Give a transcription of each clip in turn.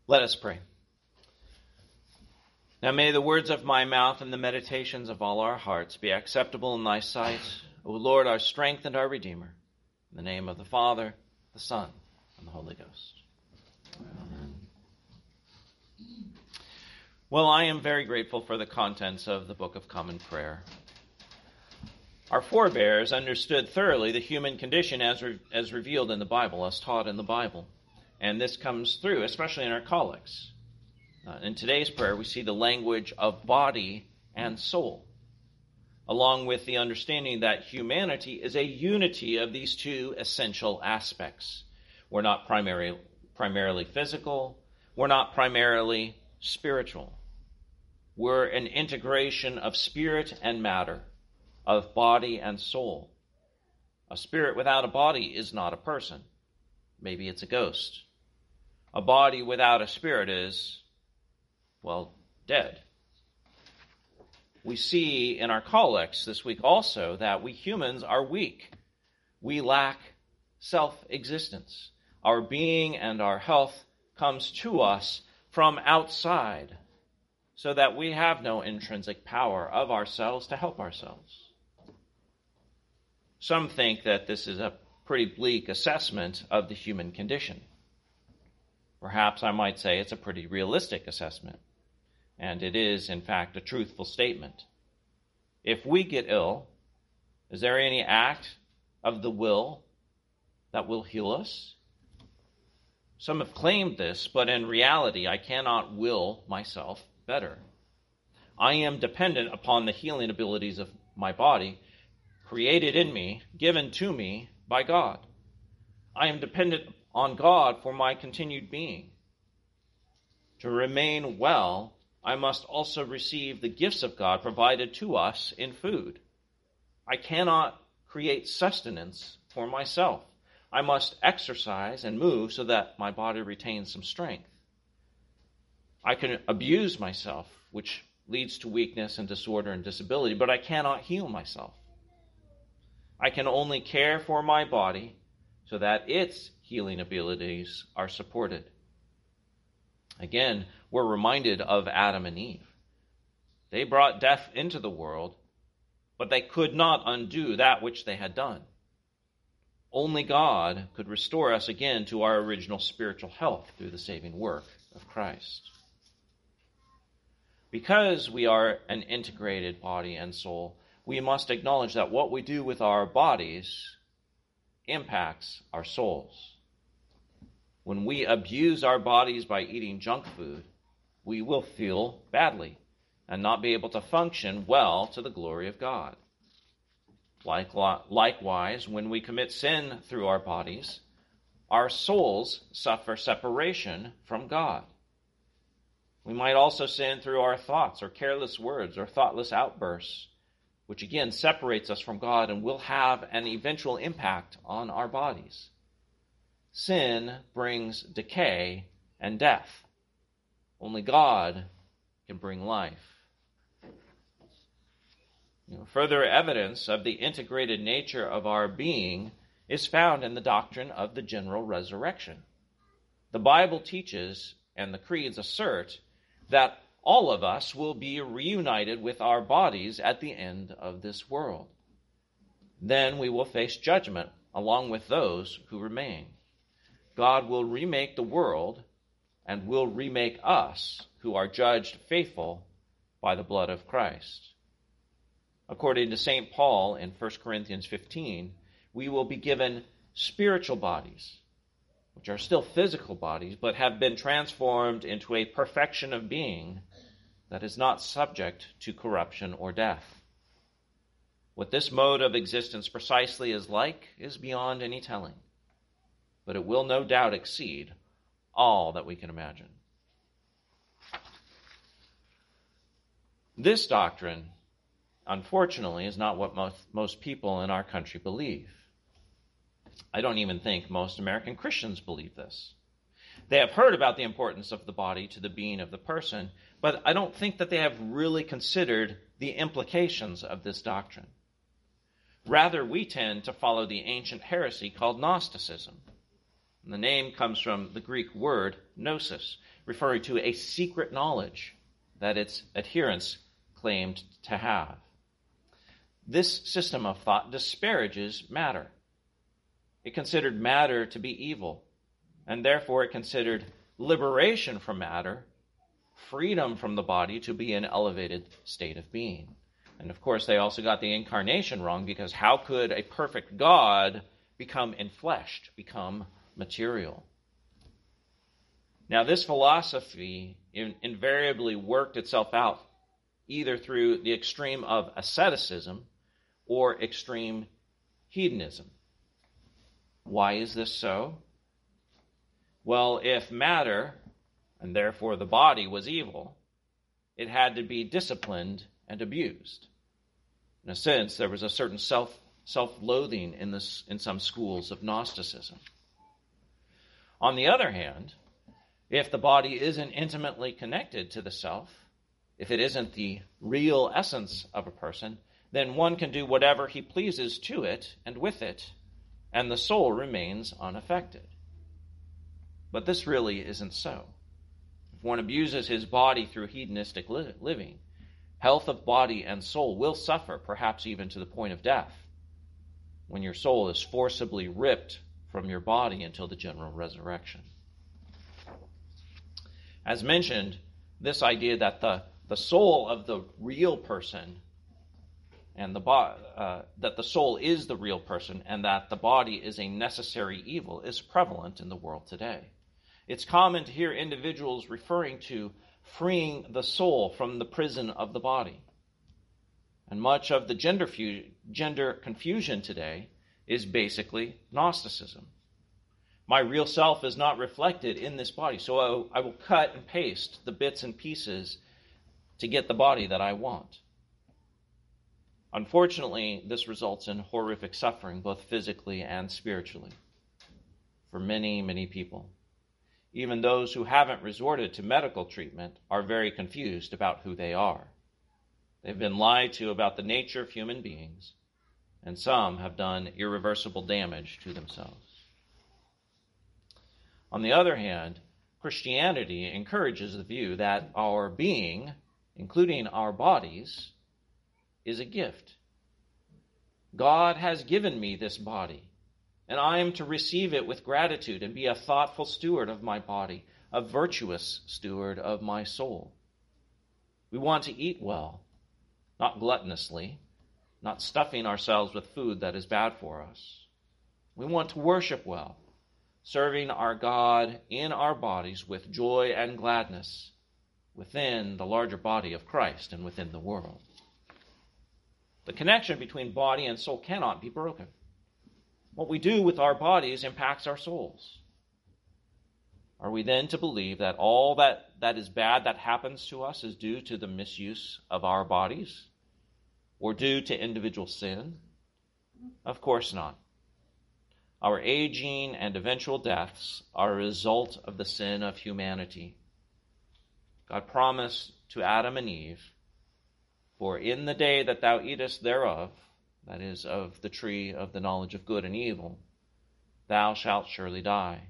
Let us pray. Now may the words of my mouth and the meditations of all our hearts be acceptable in thy sight, O Lord, our strength and our Redeemer. In the name of the Father, the Son, and the Holy Ghost. Amen. Well, I am very grateful for the contents of the Book of Common Prayer. Our forebears understood thoroughly the human condition as revealed in the Bible, as taught in the Bible. And this comes through, especially in our collects. In today's prayer, we see the language of body and soul, along with the understanding that humanity is a unity of these two essential aspects. We're not primarily physical. We're not primarily spiritual. We're an integration of spirit and matter, of body and soul. A spirit without a body is not a person. Maybe it's a ghost. A body without a spirit is, well, dead. We see in our collects this week also that we humans are weak. We lack self-existence. Our being and our health comes to us from outside, so that we have no intrinsic power of ourselves to help ourselves. Some think that this is a pretty bleak assessment of the human condition. Perhaps I might say it's a pretty realistic assessment, and it is, in fact, a truthful statement. If we get ill, is there any act of the will that will heal us? Some have claimed this, but in reality, I cannot will myself better. I am dependent upon the healing abilities of my body, created in me, given to me by God. I am dependent on God for my continued being. To remain well, I must also receive the gifts of God provided to us in food. I cannot create sustenance for myself. I must exercise and move so that my body retains some strength. I can abuse myself, which leads to weakness and disorder and disability, but I cannot heal myself. I can only care for my body so that its healing abilities are supported. Again, we're reminded of Adam and Eve. They brought death into the world, but they could not undo that which they had done. Only God could restore us again to our original spiritual health through the saving work of Christ. Because we are an integrated body and soul, we must acknowledge that what we do with our bodies impacts our souls. When we abuse our bodies by eating junk food, we will feel badly and not be able to function well to the glory of God. Likewise, when we commit sin through our bodies, our souls suffer separation from God. We might also sin through our thoughts or careless words or thoughtless outbursts, which again separates us from God and will have an eventual impact on our bodies. Sin brings decay and death. Only God can bring life. Further evidence of the integrated nature of our being is found in the doctrine of the general resurrection. The Bible teaches, and the creeds assert, that all of us will be reunited with our bodies at the end of this world. Then we will face judgment along with those who remain. God will remake the world and will remake us who are judged faithful by the blood of Christ. According to St. Paul in 1 Corinthians 15, we will be given spiritual bodies, which are still physical bodies, but have been transformed into a perfection of being that is not subject to corruption or death. What this mode of existence precisely is like is beyond any telling, but it will no doubt exceed all that we can imagine. This doctrine, unfortunately, is not what most people in our country believe. I don't even think most American Christians believe this. They have heard about the importance of the body to the being of the person, but I don't think that they have really considered the implications of this doctrine. Rather, we tend to follow the ancient heresy called Gnosticism. And the name comes from the Greek word gnosis, referring to a secret knowledge that its adherents claimed to have. This system of thought disparages matter. It considered matter to be evil, and therefore it considered liberation from matter, freedom from the body, to be an elevated state of being. And of course, they also got the incarnation wrong, because how could a perfect God become enfleshed, become material? Now, this philosophy invariably worked itself out either through the extreme of asceticism or extreme hedonism. Why is this so? Well, if matter, and therefore the body, was evil, it had to be disciplined and abused. In a sense, there was a certain self-loathing in some schools of Gnosticism. On the other hand, if the body isn't intimately connected to the self, if it isn't the real essence of a person, then one can do whatever he pleases to it and with it, and the soul remains unaffected. But this really isn't so. If one abuses his body through hedonistic living, health of body and soul will suffer, perhaps even to the point of death, when your soul is forcibly ripped from your body until the general resurrection. As mentioned, this idea that the soul of the real person and that the soul is the real person and that the body is a necessary evil is prevalent in the world today. It's common to hear individuals referring to freeing the soul from the prison of the body. And much of the gender confusion today is basically Gnosticism. My real self is not reflected in this body, so I will cut and paste the bits and pieces to get the body that I want. Unfortunately, this results in horrific suffering, both physically and spiritually, for many, many people. Even those who haven't resorted to medical treatment are very confused about who they are. They've been lied to about the nature of human beings, and some have done irreversible damage to themselves. On the other hand, Christianity encourages the view that our being, including our bodies, is a gift. God has given me this body, and I am to receive it with gratitude and be a thoughtful steward of my body, a virtuous steward of my soul. We want to eat well, not gluttonously, not stuffing ourselves with food that is bad for us. We want to worship well, serving our God in our bodies with joy and gladness within the larger body of Christ and within the world. The connection between body and soul cannot be broken. What we do with our bodies impacts our souls. Are we then to believe that all that is bad that happens to us is due to the misuse of our bodies or due to individual sin? Of course not. Our aging and eventual deaths are a result of the sin of humanity. God promised to Adam and Eve, "For in the day that thou eatest thereof," that is, of the tree of the knowledge of good and evil, "thou shalt surely die."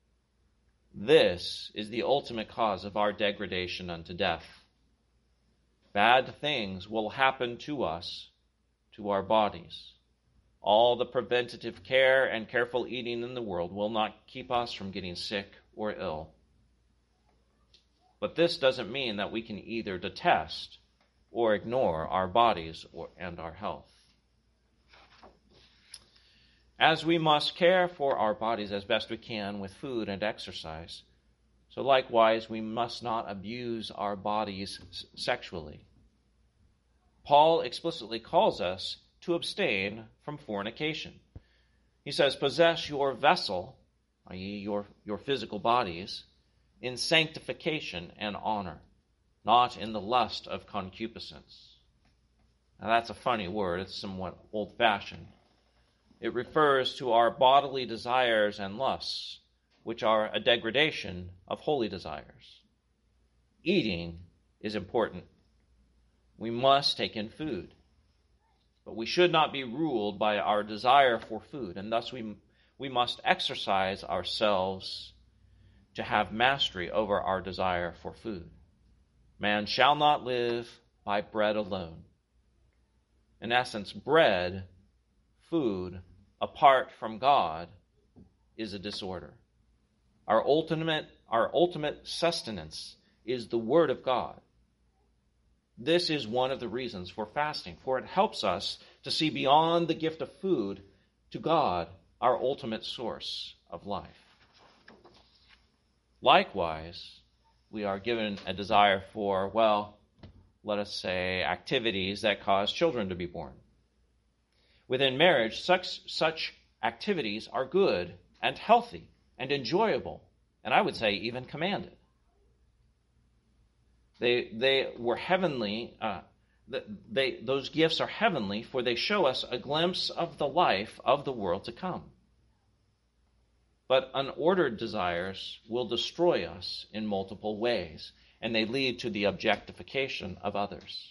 This is the ultimate cause of our degradation unto death. Bad things will happen to us, to our bodies. All the preventative care and careful eating in the world will not keep us from getting sick or ill. But this doesn't mean that we can either detest or ignore our bodies and our health. As we must care for our bodies as best we can with food and exercise, so likewise we must not abuse our bodies sexually. Paul explicitly calls us to abstain from fornication. He says, "Possess your vessel," i.e. your physical bodies, "in sanctification and honor, not in the lust of concupiscence." Now that's a funny word. It's somewhat old-fashioned. It refers to our bodily desires and lusts, which are a degradation of holy desires. Eating is important. We must take in food. But we should not be ruled by our desire for food, and thus we must exercise ourselves to have mastery over our desire for food. Man shall not live by bread alone. In essence, bread, food, apart from God, is a disorder. Our ultimate sustenance is the Word of God. This is one of the reasons for fasting, for it helps us to see beyond the gift of food to God, our ultimate source of life. Likewise, we are given a desire for, well, let us say, activities that cause children to be born. Within marriage, such activities are good and healthy and enjoyable, and I would say even commanded. They were heavenly. Those gifts are heavenly, for they show us a glimpse of the life of the world to come. But unordered desires will destroy us in multiple ways, and they lead to the objectification of others.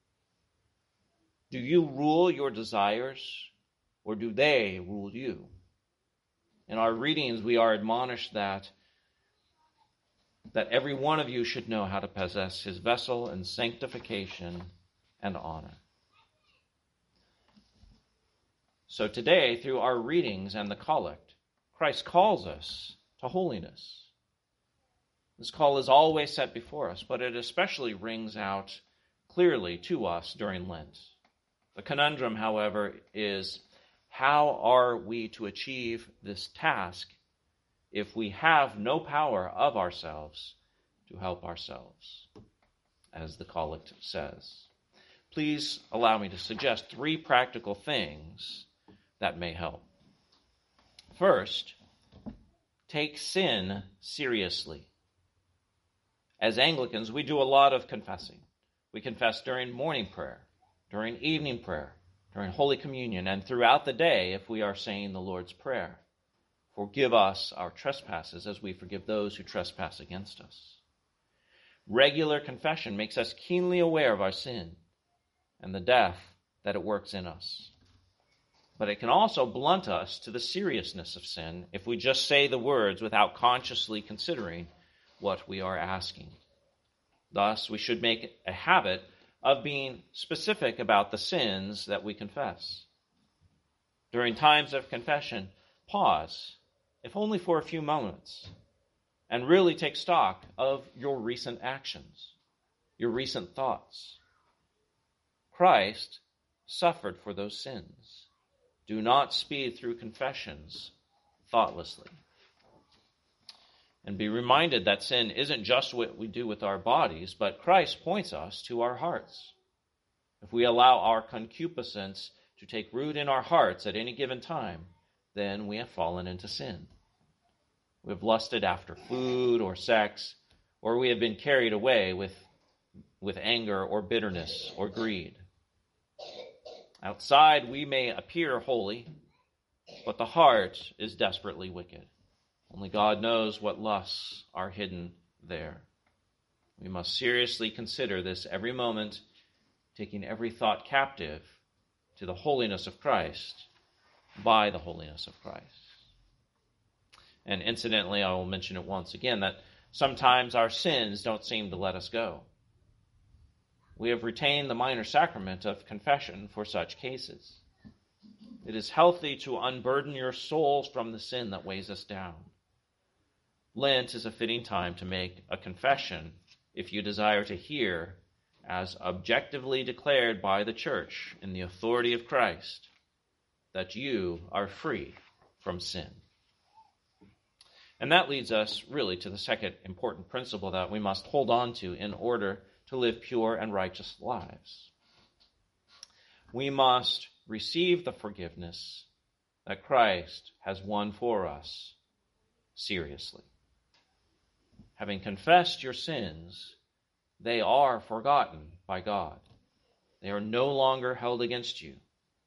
Do you rule your desires, or do they rule you? In our readings, we are admonished that every one of you should know how to possess his vessel in sanctification and honor. So today, through our readings and the collect, Christ calls us to holiness. This call is always set before us, but it especially rings out clearly to us during Lent. The conundrum, however, is how are we to achieve this task if we have no power of ourselves to help ourselves, as the collect says? Please allow me to suggest 3 practical things that may help. First, take sin seriously. As Anglicans, we do a lot of confessing. We confess during morning prayer, during evening prayer, during Holy Communion, and throughout the day if we are saying the Lord's Prayer. Forgive us our trespasses as we forgive those who trespass against us. Regular confession makes us keenly aware of our sin and the death that it works in us. But it can also blunt us to the seriousness of sin if we just say the words without consciously considering what we are asking. Thus, we should make a habit of being specific about the sins that we confess. During times of confession, pause, if only for a few moments, and really take stock of your recent actions, your recent thoughts. Christ suffered for those sins. Do not speed through confessions thoughtlessly. And be reminded that sin isn't just what we do with our bodies, but Christ points us to our hearts. If we allow our concupiscence to take root in our hearts at any given time, then we have fallen into sin. We have lusted after food or sex, or we have been carried away with anger or bitterness or greed. Outside, we may appear holy, but the heart is desperately wicked. Only God knows what lusts are hidden there. We must seriously consider this every moment, taking every thought captive to the holiness of Christ by the holiness of Christ. And incidentally, I will mention it once again, that sometimes our sins don't seem to let us go. We have retained the minor sacrament of confession for such cases. It is healthy to unburden your souls from the sin that weighs us down. Lent is a fitting time to make a confession if you desire to hear, as objectively declared by the Church in the authority of Christ, that you are free from sin. And that leads us really to the second important principle that we must hold on to in order to live pure and righteous lives. We must receive the forgiveness that Christ has won for us seriously. Having confessed your sins, they are forgotten by God. They are no longer held against you.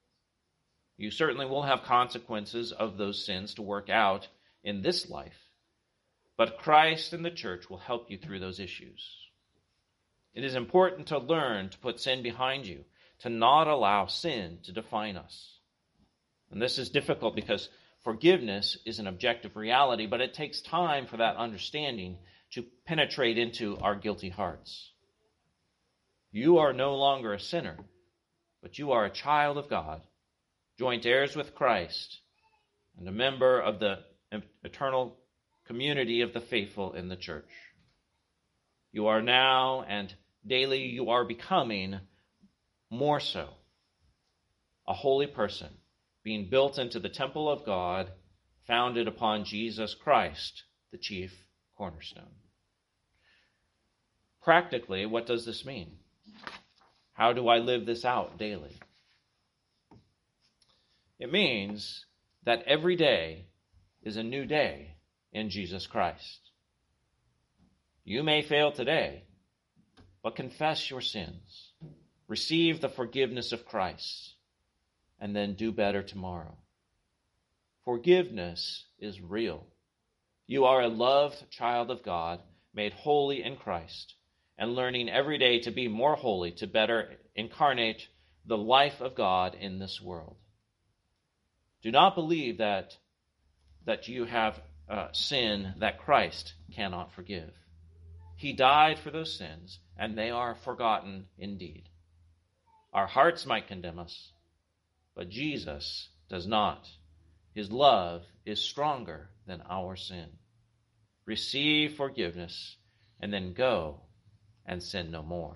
You certainly will have consequences of those sins to work out in this life, but Christ and the church will help you through those issues. It is important to learn to put sin behind you, to not allow sin to define us. And this is difficult because forgiveness is an objective reality, but it takes time for that understanding to penetrate into our guilty hearts. You are no longer a sinner, but you are a child of God, joint heirs with Christ, and a member of the eternal community of the faithful in the church. You are now, and daily you are becoming more so, a holy person, being built into the temple of God, founded upon Jesus Christ, the chief cornerstone. Practically, what does this mean? How do I live this out daily? It means that every day is a new day in Jesus Christ. You may fail today, but confess your sins, receive the forgiveness of Christ, and then do better tomorrow. Forgiveness is real. You are a loved child of God, made holy in Christ, and learning every day to be more holy, to better incarnate the life of God in this world. Do not believe that you have sin that Christ cannot forgive. He died for those sins, and they are forgotten indeed. Our hearts might condemn us, but Jesus does not. His love is stronger than our sin. Receive forgiveness, and then go and sin no more.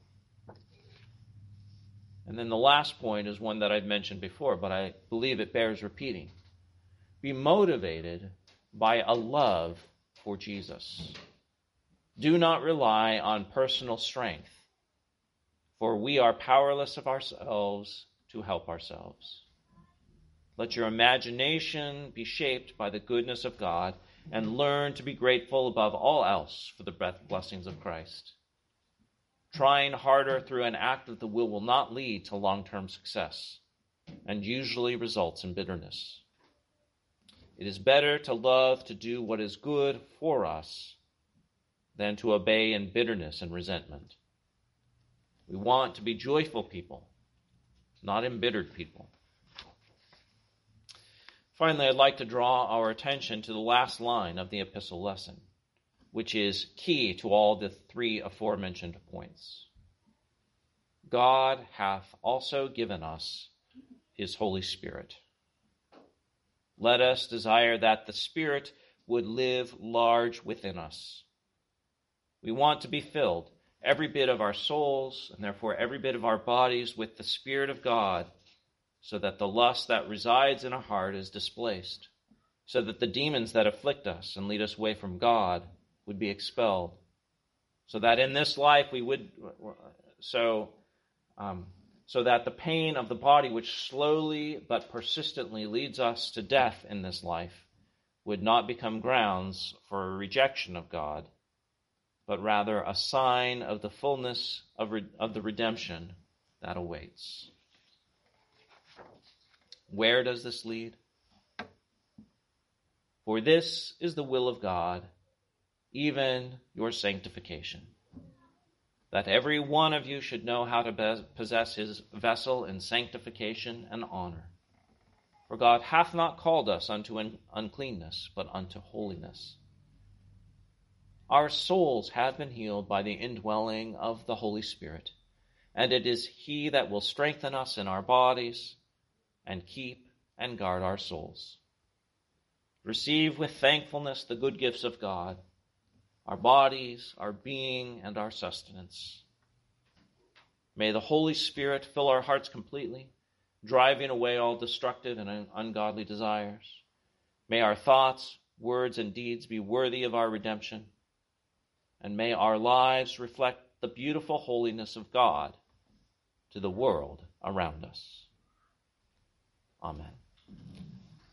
And then the last point is one that I've mentioned before, but I believe it bears repeating. Be motivated by a love for Jesus. Do not rely on personal strength, for we are powerless of ourselves to help ourselves. Let your imagination be shaped by the goodness of God, and learn to be grateful above all else for the blessings of Christ. Trying harder through an act of the will not lead to long-term success, and usually results in bitterness. It is better to love to do what is good for us than to obey in bitterness and resentment. We want to be joyful people, not embittered people. Finally, I'd like to draw our attention to the last line of the epistle lesson, which is key to all the three aforementioned points. God hath also given us his Holy Spirit. Let us desire that the Spirit would live large within us. We want to be filled, every bit of our souls, and therefore every bit of our bodies, with the Spirit of God, so that the lust that resides in our heart is displaced, so that the demons that afflict us and lead us away from God would be expelled, so that in this life we would, so that the pain of the body, which slowly but persistently leads us to death in this life, would not become grounds for a rejection of God, but rather a sign of the fullness of the redemption that awaits. Where does this lead? For this is the will of God, even your sanctification, that every one of you should know how to possess his vessel in sanctification and honor. For God hath not called us unto uncleanness, but unto holiness. Our souls have been healed by the indwelling of the Holy Spirit, and it is he that will strengthen us in our bodies and keep and guard our souls. Receive with thankfulness the good gifts of God, our bodies, our being, and our sustenance. May the Holy Spirit fill our hearts completely, driving away all destructive and ungodly desires. May our thoughts, words, and deeds be worthy of our redemption, and may our lives reflect the beautiful holiness of God to the world around us. Amen.